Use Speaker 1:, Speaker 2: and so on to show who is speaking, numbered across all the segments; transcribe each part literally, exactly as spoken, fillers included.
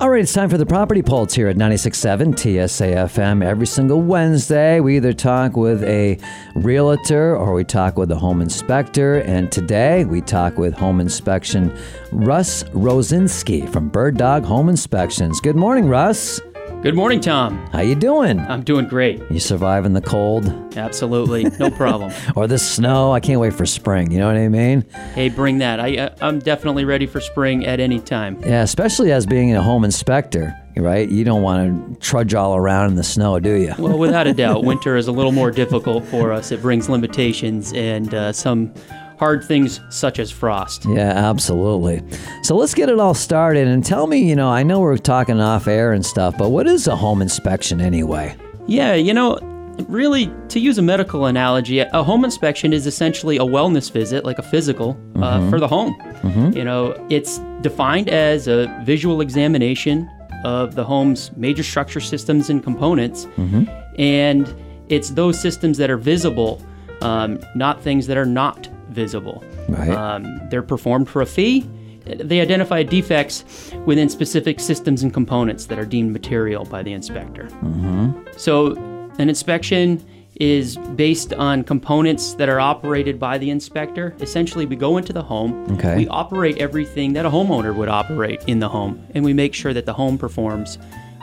Speaker 1: All right, it's time for the Property Pulse here at ninety-six point seven T S A F M. Every single Wednesday, we either talk with a realtor or we talk with a home inspector. And today, we talk with home inspection Russ Rosinski from Bird Dog Home Inspections. Good morning, Russ.
Speaker 2: Good morning, Tom.
Speaker 1: How you doing?
Speaker 2: I'm doing great.
Speaker 1: You surviving the cold?
Speaker 2: Absolutely. No problem.
Speaker 1: Or the snow? I can't wait for spring. You know what I mean?
Speaker 2: Hey, bring that. I, uh, I'm definitely ready for spring at any time.
Speaker 1: Yeah, especially as being a home inspector, right? You don't want to trudge all around in the snow, do you?
Speaker 2: Well, without a doubt, winter is a little more difficult for us. It brings limitations and uh, some hard things such as frost.
Speaker 1: Yeah, absolutely. So let's get it all started and tell me, you know, I know we're talking off air and stuff, but what is a home inspection anyway?
Speaker 2: Yeah, you know, really, to use a medical analogy, a home inspection is essentially a wellness visit, like a physical, uh, mm-hmm. for the home. Mm-hmm. You know, it's defined as a visual examination of the home's major structure systems and components, mm-hmm. and it's those systems that are visible, um, not things that are not visible.
Speaker 1: Right.
Speaker 2: Um, they're performed for a fee. They identify defects within specific systems and components that are deemed material by the inspector. Mm-hmm. So an inspection is based on components that are operated by the inspector. Essentially, we go into the home,
Speaker 1: okay.
Speaker 2: we operate everything that a homeowner would operate in the home, and we make sure that the home performs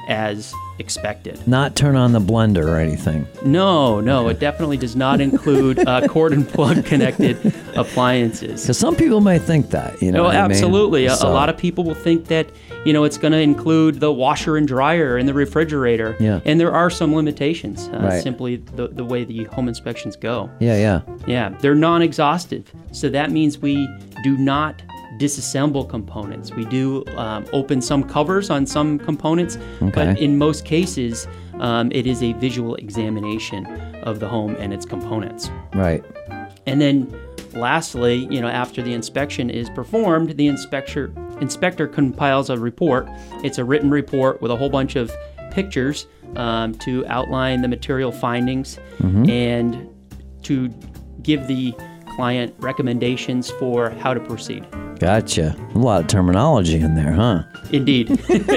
Speaker 2: as expected.
Speaker 1: Not turn on the blender or anything.
Speaker 2: No, no, it definitely does not include uh, cord and plug connected appliances.
Speaker 1: Because some people may think that, you know.
Speaker 2: No,
Speaker 1: what
Speaker 2: absolutely.
Speaker 1: I mean?
Speaker 2: A,
Speaker 1: so.
Speaker 2: a lot of people will think that, you know, it's going to include the washer and dryer and the refrigerator.
Speaker 1: Yeah.
Speaker 2: And there are some limitations, uh,
Speaker 1: right.
Speaker 2: simply the, the way the home inspections go.
Speaker 1: Yeah, yeah.
Speaker 2: Yeah, they're non-exhaustive. So that means we do not disassemble components. We do um, open some covers on some components,
Speaker 1: okay.
Speaker 2: but in most cases, um, it is a visual examination of the home and its components.
Speaker 1: Right.
Speaker 2: And then lastly, you know, after the inspection is performed, the inspector inspector compiles a report. It's a written report with a whole bunch of pictures um, to outline the material findings mm-hmm. and to give the client recommendations for how to proceed.
Speaker 1: Gotcha. A lot of terminology in there, huh?
Speaker 2: Indeed.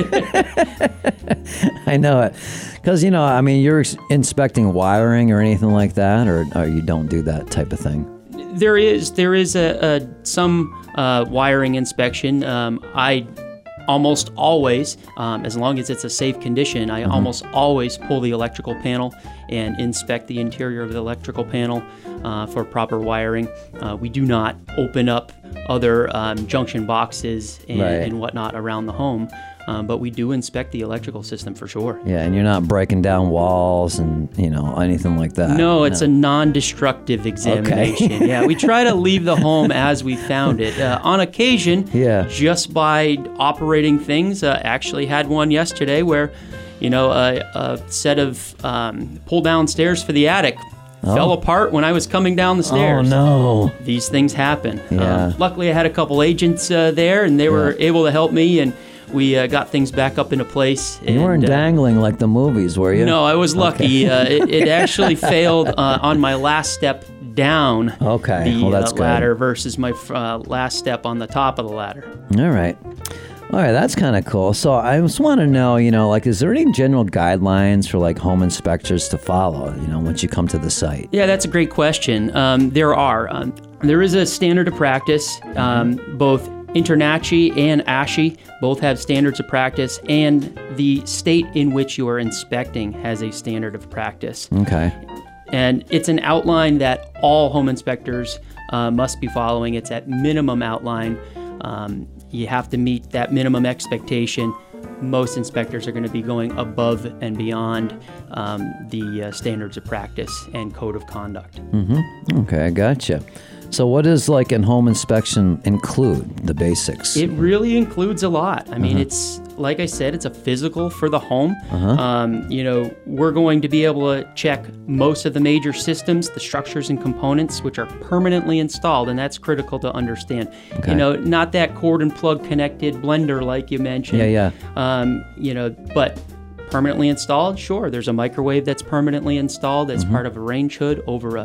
Speaker 1: I know it. Because, you know, I mean, you're inspecting wiring or anything like that, or, or you don't do that type of thing?
Speaker 2: There is there is a, a some uh, wiring inspection. Um, I almost always, um, as long as it's a safe condition, I mm-hmm. almost always pull the electrical panel and inspect the interior of the electrical panel uh, for proper wiring. Uh, we do not open up other um, junction boxes and,
Speaker 1: right.
Speaker 2: and whatnot around the home, um, but we do inspect the electrical system for sure.
Speaker 1: Yeah, and you're not breaking down walls and, you know, anything like that.
Speaker 2: No, it's no. a non-destructive examination.
Speaker 1: Okay.
Speaker 2: Yeah, we try to leave the home as we found it. Uh, on occasion,
Speaker 1: yeah.
Speaker 2: just by operating things, uh, actually had one yesterday where, you know, a, a set of um, pull-down stairs for the attic Oh. fell apart when I was coming down the stairs.
Speaker 1: Oh, no.
Speaker 2: These things happen.
Speaker 1: Yeah.
Speaker 2: Um, luckily, I had a couple agents uh, there, and they were
Speaker 1: yeah.
Speaker 2: able to help me, and we uh, got things back up into place.
Speaker 1: You and, weren't uh, dangling like the movies, were you?
Speaker 2: No, I was lucky.
Speaker 1: Okay.
Speaker 2: uh, it, it actually failed uh, on my last step down
Speaker 1: okay.
Speaker 2: the
Speaker 1: well, that's
Speaker 2: uh, ladder
Speaker 1: good.
Speaker 2: versus my uh, last step on the top of the ladder.
Speaker 1: All right. All right, that's kind of cool. So I just want to know, you know, like, is there any general guidelines for, like, home inspectors to follow, you know, once you come to the site?
Speaker 2: Yeah, that's a great question. Um, there are. Um, there is a standard of practice. Um, both InterNACHI and ASHI both have standards of practice, and the state in which you are inspecting has a standard of practice.
Speaker 1: Okay.
Speaker 2: And it's an outline that all home inspectors uh, must be following. It's that minimum outline. Um, you have to meet that minimum expectation. Most inspectors are going to be going above and beyond um, the uh, standards of practice and code of conduct.
Speaker 1: Mm-hmm. Okay, I gotcha. So what does, like, a home inspection include, the basics?
Speaker 2: It really includes a lot. I mean,
Speaker 1: uh-huh.
Speaker 2: it's, like I said, it's a physical for the home.
Speaker 1: Uh-huh.
Speaker 2: Um, you know, we're going to be able to check most of the major systems, the structures and components, which are permanently installed, and that's critical to understand.
Speaker 1: Okay.
Speaker 2: You know, not that cord and plug connected blender like you mentioned.
Speaker 1: Yeah, yeah.
Speaker 2: Um, you know, but permanently installed, sure. There's a microwave that's permanently installed as
Speaker 1: mm-hmm.
Speaker 2: part of a range hood over a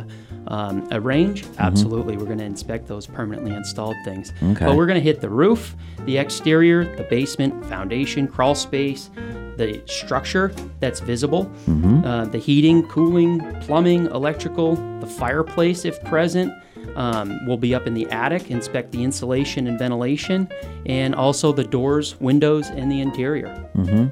Speaker 2: Um, a range, absolutely. Mm-hmm. We're going to inspect those permanently installed things.
Speaker 1: Okay.
Speaker 2: But we're going to hit the roof, the exterior, the basement, foundation, crawl space, the structure that's visible, mm-hmm. uh, the heating, cooling, plumbing, electrical, the fireplace if present. Um, we'll be up in the attic, inspect the insulation and ventilation, and also the doors, windows, and the interior.
Speaker 1: Mm-hmm.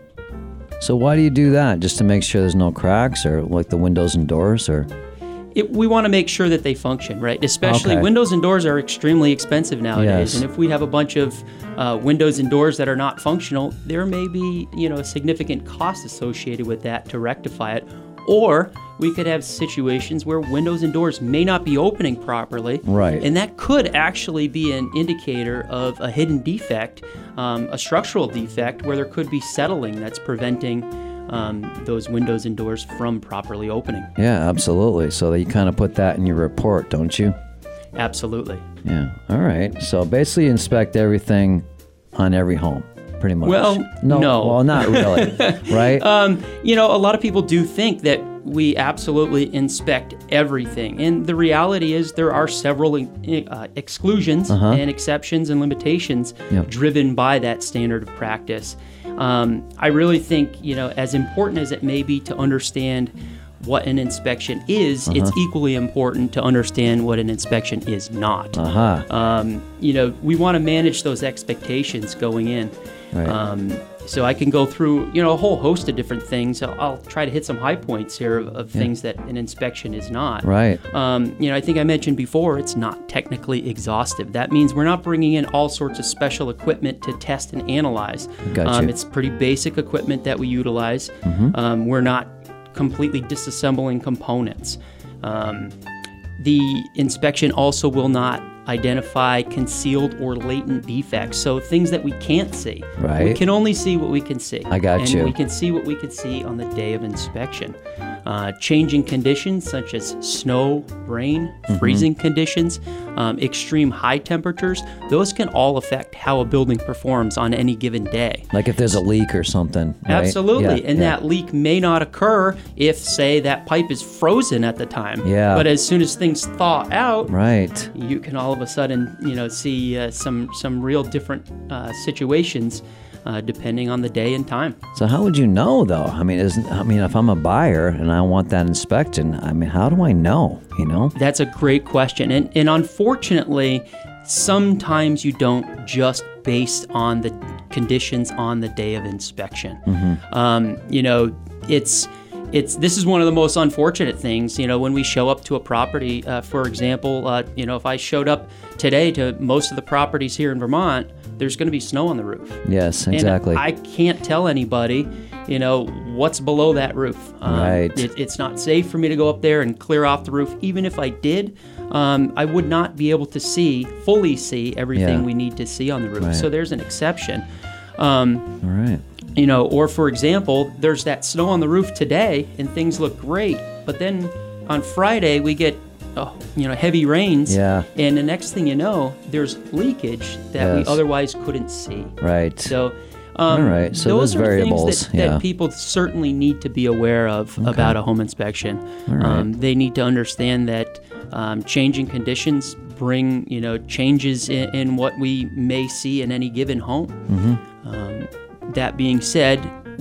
Speaker 1: So why do you do that? Just to make sure there's no cracks, or like the windows and doors, or?
Speaker 2: It, we want to make sure that they function, right? Especially
Speaker 1: Okay.
Speaker 2: windows and doors are extremely expensive nowadays.
Speaker 1: Yes.
Speaker 2: And if we have a bunch of uh, windows and doors that are not functional, there may be, you know, a significant cost associated with that to rectify it. Or we could have situations where windows and doors may not be opening properly.
Speaker 1: Right.
Speaker 2: And that could actually be an indicator of a hidden defect, um, a structural defect, where there could be settling that's preventing Um, those windows and doors from properly opening.
Speaker 1: Yeah, absolutely. So that you kind of put that in your report, don't you?
Speaker 2: Absolutely.
Speaker 1: Yeah. All right. So basically, you inspect everything on every home, pretty much.
Speaker 2: Well,
Speaker 1: no.
Speaker 2: no.
Speaker 1: Well, not really, right?
Speaker 2: Um, you know, a lot of people do think that we absolutely inspect everything. And the reality is there are several uh, exclusions
Speaker 1: Uh-huh.
Speaker 2: and exceptions and limitations
Speaker 1: Yep.
Speaker 2: driven by that standard of practice. Um, I really think, you know, as important as it may be to understand what an inspection is,
Speaker 1: Uh-huh.
Speaker 2: it's equally important to understand what an inspection is not.
Speaker 1: Uh-huh.
Speaker 2: Um, you know, we want to manage those expectations going in.
Speaker 1: Right.
Speaker 2: Um, so I can go through, you know, a whole host of different things. I'll, I'll try to hit some high points here of, of things that an inspection is not.
Speaker 1: Right.
Speaker 2: Um, you know, I think I mentioned before, it's not technically exhaustive. That means we're not bringing in all sorts of special equipment to test and analyze.
Speaker 1: Gotcha.
Speaker 2: Um, it's pretty basic equipment that we utilize.
Speaker 1: Mm-hmm.
Speaker 2: Um, we're not completely disassembling components. Um, the inspection also will not identify concealed or latent defects, so things that we can't see.
Speaker 1: Right.
Speaker 2: We can only see what we can see.
Speaker 1: I got
Speaker 2: and
Speaker 1: you.
Speaker 2: we can see what we can see on the day of inspection. Uh, changing conditions such as snow, rain,
Speaker 1: Mm-hmm.
Speaker 2: freezing conditions, um, extreme high temperatures, those can all affect how a building performs on any given day.
Speaker 1: Like if there's a leak or something, right?
Speaker 2: Absolutely.
Speaker 1: Yeah,
Speaker 2: and
Speaker 1: yeah.
Speaker 2: that leak may not occur if, say, that pipe is frozen at the time.
Speaker 1: Yeah.
Speaker 2: But as soon as things thaw out,
Speaker 1: Right.
Speaker 2: you can all of a sudden, you know, see uh, some some real different uh, situations uh, depending on the day and time.
Speaker 1: So how would you know, though? I mean, isn't I mean, if I'm a buyer and I want that inspection, I mean, how do I know? You know?
Speaker 2: That's a great question. And, and unfortunately, sometimes you don't just based on the conditions on the day of inspection.
Speaker 1: Mm-hmm.
Speaker 2: Um, you know, it's it's this is one of the most unfortunate things. You know, when we show up to a property, uh, for example, uh, you know, if I showed up today to most of the properties here in Vermont, there's going to be snow on the roof.
Speaker 1: Yes, exactly.
Speaker 2: And I can't tell anybody, you know, what's below that roof. Um,
Speaker 1: Right.
Speaker 2: It, it's not safe for me to go up there and clear off the roof. Even if I did, um, I would not be able to see, fully see everything
Speaker 1: Yeah.
Speaker 2: we need to see on the roof.
Speaker 1: Right.
Speaker 2: So there's an exception. Um,
Speaker 1: All right.
Speaker 2: you know, or for example, there's that snow on the roof today and things look great, but then on Friday we get, oh, you know, heavy rains.
Speaker 1: Yeah.
Speaker 2: And the next thing you know, there's leakage that
Speaker 1: Yes.
Speaker 2: we otherwise couldn't see.
Speaker 1: Right.
Speaker 2: So, um,
Speaker 1: All right, so
Speaker 2: those
Speaker 1: there's
Speaker 2: are
Speaker 1: variables,
Speaker 2: things that,
Speaker 1: yeah.
Speaker 2: that people certainly need to be aware of about a home inspection.
Speaker 1: All right.
Speaker 2: Um, they need to understand that um, changing conditions bring, you know, changes in, in what we may see in any given home.
Speaker 1: Mm-hmm.
Speaker 2: Um, that being said,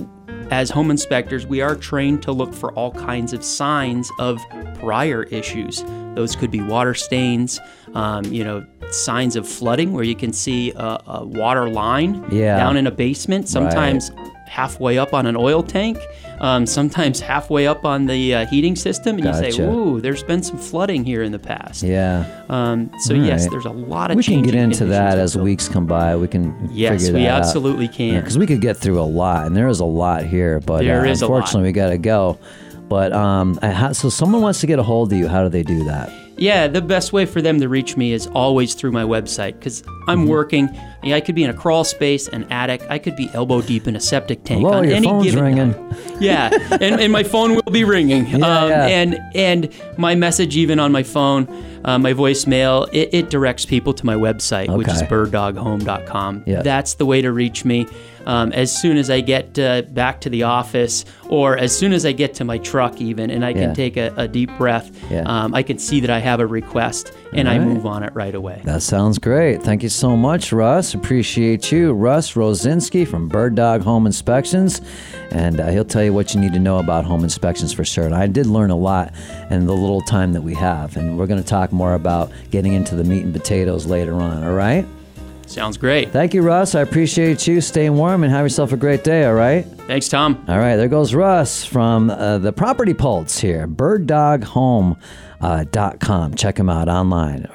Speaker 2: as home inspectors, we are trained to look for all kinds of signs of prior issues. Those could be water stains, um, you know, signs of flooding where you can see a, a water line
Speaker 1: Yeah.
Speaker 2: down in a basement, sometimes halfway up on an oil tank, um, sometimes halfway up on the uh, heating system, and you say,
Speaker 1: Gotcha.
Speaker 2: "Ooh, there's been some flooding here in the past."
Speaker 1: Yeah.
Speaker 2: Um, so
Speaker 1: All
Speaker 2: yes,
Speaker 1: right.
Speaker 2: there's a lot of
Speaker 1: We can get
Speaker 2: changing
Speaker 1: into that
Speaker 2: conditions
Speaker 1: as
Speaker 2: with
Speaker 1: weeks come by. We can
Speaker 2: Yes,
Speaker 1: figure that
Speaker 2: we
Speaker 1: out.
Speaker 2: absolutely can.
Speaker 1: Because we could get through a lot, and there is a lot here, but
Speaker 2: There
Speaker 1: uh,
Speaker 2: is a lot.
Speaker 1: unfortunately we got to go. But um, I ha- so someone wants to get a hold of you. How do they do that?
Speaker 2: Yeah, the best way for them to reach me is always through my website because I'm
Speaker 1: Mm-hmm.
Speaker 2: working. Yeah, I could be in a crawl space, an attic. I could be elbow deep in a septic tank
Speaker 1: Hello,
Speaker 2: on
Speaker 1: your
Speaker 2: any
Speaker 1: phone's
Speaker 2: given
Speaker 1: ringing.
Speaker 2: night. Yeah, and, and my phone will be ringing.
Speaker 1: Yeah,
Speaker 2: um,
Speaker 1: yeah.
Speaker 2: And and my message even on my phone uh, my voicemail, it, it directs people to my website, which is
Speaker 1: Okay.
Speaker 2: bird dog home dot com.
Speaker 1: Yeah.
Speaker 2: That's the way to reach me. Um, as soon as I get uh, back to the office, or as soon as I get to my truck even, and I can
Speaker 1: Yeah.
Speaker 2: take a, a deep breath,
Speaker 1: Yeah.
Speaker 2: um, I can see that I have a request, and
Speaker 1: All
Speaker 2: I
Speaker 1: right.
Speaker 2: move on it right away.
Speaker 1: That sounds great. Thank you so much, Russ. Appreciate you. Russ Rosinski from Bird Dog Home Inspections. And uh, he'll tell you what you need to know about home inspections for sure. And I did learn a lot in the little time that we have. And we're going to talk more about getting into the meat and potatoes later on, all right?
Speaker 2: Sounds great.
Speaker 1: Thank you, Russ. I appreciate you. Stay warm and have yourself a great day, all right?
Speaker 2: Thanks, Tom.
Speaker 1: All right, there goes Russ from uh, the Property Pulse here, bird dog home dot com. Check him out online.